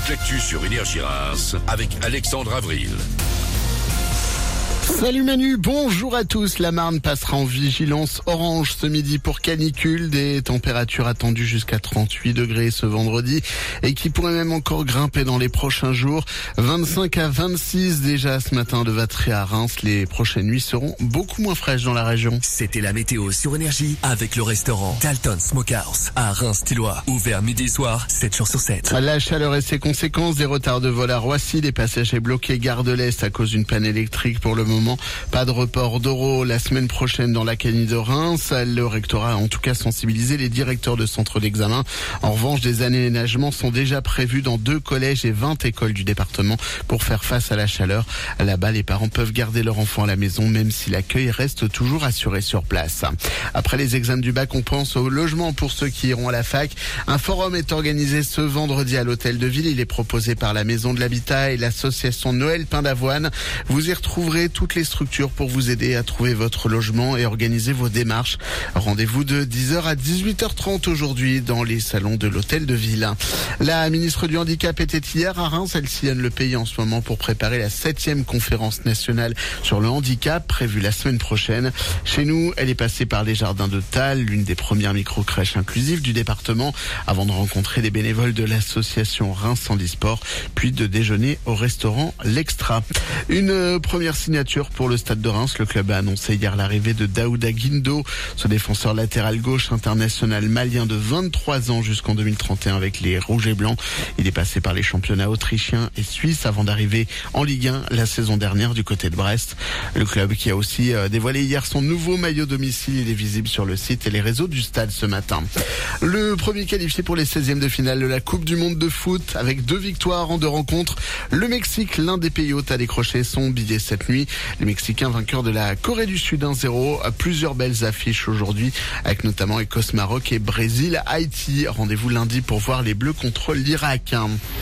toute l'actu sur Énergie Reims avec Alexandre Avril. Salut Manu, bonjour à tous. La Marne passera en vigilance orange ce midi pour canicule. Des températures attendues jusqu'à 38 degrés ce vendredi et qui pourraient même encore grimper dans les prochains jours. 25 à 26 déjà ce matin de Vatry à Reims. Les prochaines nuits seront beaucoup moins fraîches dans la région. C'était la météo sur Énergie avec le restaurant Dalton Smokehouse à Reims-Tilloy. Ouvert midi et soir, 7 jours sur 7. La chaleur et ses conséquences, des retards de vol à Roissy, des passagers bloqués gare de l'Est à cause d'une panne électrique pour le moment. Pas de report d'Euro la semaine prochaine dans l'Académie de Reims. Le rectorat a en tout cas sensibilisé les directeurs de centres d'examen. En revanche, des aménagements sont déjà prévus dans 2 collèges et 20 écoles du département pour faire face à la chaleur. Là-bas, les parents peuvent garder leur enfant à la maison même si l'accueil reste toujours assuré sur place. Après les examens du bac, on pense au logement pour ceux qui iront à la fac. Un forum est organisé ce vendredi à l'hôtel de ville. Il est proposé par la Maison de l'Habitat et l'association Noël Pain d'Avoine. Vous y retrouverez toutes les structures pour vous aider à trouver votre logement et organiser vos démarches. Rendez-vous de 10h à 18h30 aujourd'hui dans les salons de l'hôtel de ville. La ministre du Handicap était hier à Reims. Elle sillonne le pays en ce moment pour préparer la 7e conférence nationale sur le handicap prévue la semaine prochaine. Chez nous, elle est passée par les jardins de Thal, l'une des premières micro-crèches inclusives du département, avant de rencontrer des bénévoles de l'association Reims Handisport, puis de déjeuner au restaurant L'Extra. Une première signature pour le Stade de Reims. Le club a annoncé hier l'arrivée de Daouda Guindo, ce défenseur latéral gauche international malien de 23 ans jusqu'en 2031 avec les Rouges et Blancs. Il est passé par les championnats autrichiens et suisses avant d'arriver en Ligue 1 la saison dernière du côté de Brest. Le club qui a aussi dévoilé hier son nouveau maillot domicile. Il est visible sur le site et les réseaux du stade ce matin. Le premier qualifié pour les 16e de finale de la Coupe du Monde de foot avec 2 victoires en 2 rencontres. Le Mexique, l'un des pays hôtes, a décroché son billet cette nuit. Les Mexicains vainqueurs de la Corée du Sud 1-0. Plusieurs belles affiches aujourd'hui avec notamment Écosse-Maroc et Brésil-Haïti. Rendez-vous lundi pour voir les Bleus contre l'Irak.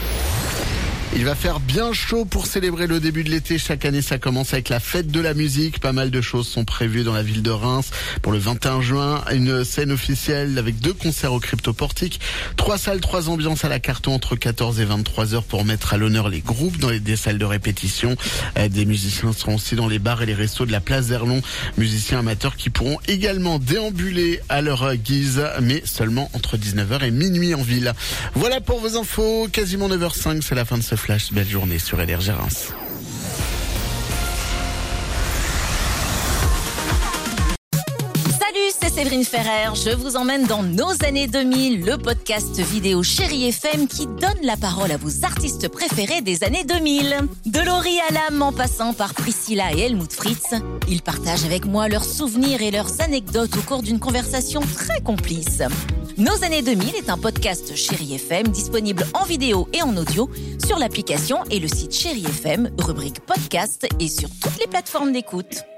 Il va faire bien chaud pour célébrer le début de l'été. Chaque année, ça commence avec la fête de la musique. Pas mal de choses sont prévues dans la ville de Reims. Pour le 21 juin, une scène officielle avec 2 concerts au Crypto-Portique. 3 salles, 3 ambiances à la Carton entre 14 et 23 heures pour mettre à l'honneur les groupes dans des salles de répétition. Des musiciens seront aussi dans les bars et les restos de la place d'Erlon. Musiciens amateurs qui pourront également déambuler à leur guise, mais seulement entre 19h et minuit en ville. Voilà pour vos infos. Quasiment 9h05, c'est la fin de ce flash. Belle journée sur Énergie Reims. C'est Séverine Ferrer, je vous emmène dans nos années 2000, le podcast vidéo Chérie FM qui donne la parole à vos artistes préférés des années 2000. De Laurie Alam en passant par Priscilla et Helmut Fritz, ils partagent avec moi leurs souvenirs et leurs anecdotes au cours d'une conversation très complice. Nos années 2000 est un podcast Chérie FM disponible en vidéo et en audio sur l'application et le site Chérie FM, rubrique podcast et sur toutes les plateformes d'écoute.